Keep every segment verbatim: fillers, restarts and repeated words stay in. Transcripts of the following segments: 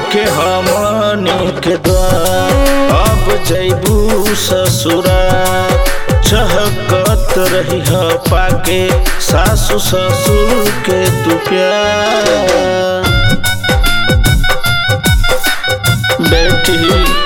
के हमनी के द्वार अब जैबू ससुराल। चहकत रही ह पाके सासु ससुर के तू प्यार। बेटी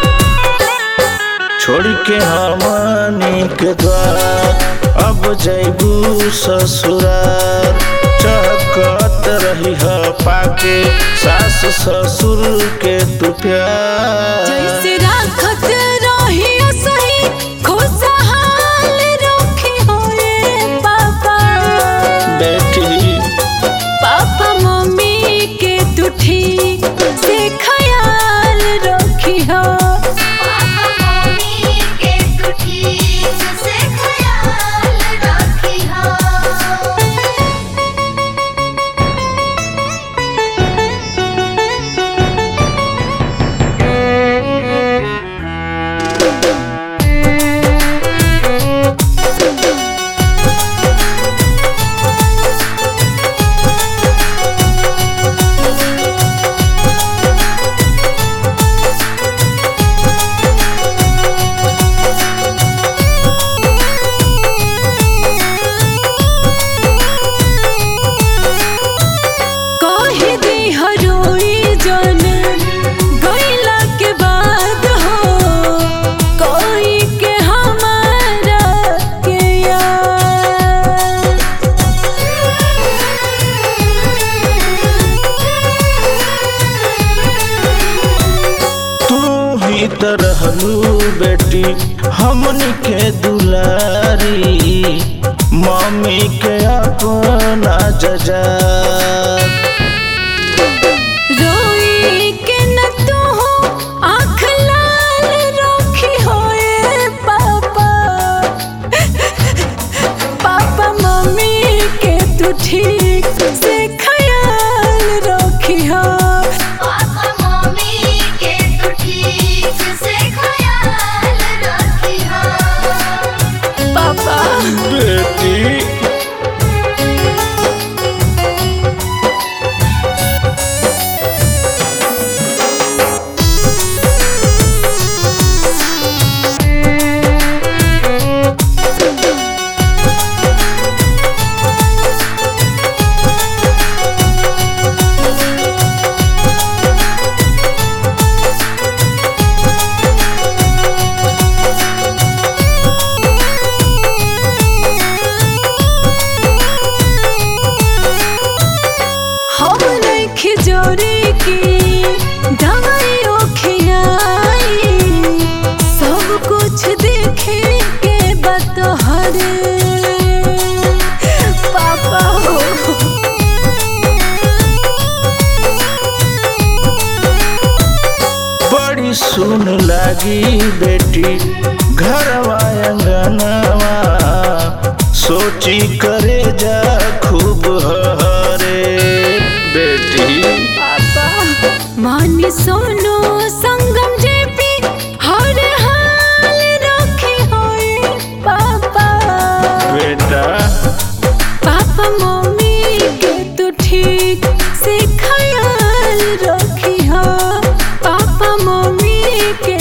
छोड़ के हमनी के द्वार अब जैबू ससुराल। चहकत रही ह पाके सास ससुर के तू प्यार। जैसे राखत रही सही खुशहाल रखी होए पापा। बेटी पापा मम्मी के तू ठीक से ख्याल रखी हो। पापा मम्मी के तू ठीक से ख्याल रखी हो। कही दी हरोई जन गईला के बाद हो। कोई के हमारा के याद। तू ही त रहलू बेटी हमनी के दुलारी। मम्मी के अपना जजा रोई के न तू आँख लाल रखी होए पापा। पापा मम्मी के तू ठीक से ख्याल रखी हो। पापा मम्मी के तू ठीक से ख्याल रखी हो। पापा बेटी हम रखी जोड़ी की दवाई खियाई। सब कुछ देखे के बतहर पापा हो। बड़ी सुन लागी बेटी घरवा अंगनवा। सोची करे जा खूब हरे बेटी। पापा मानी सोनो संगम जेपी हर हाल रखी होए पापा। बेटा पापा मम्मी के तू ठीक से ख्याल रखी हो। पापा मम्मी के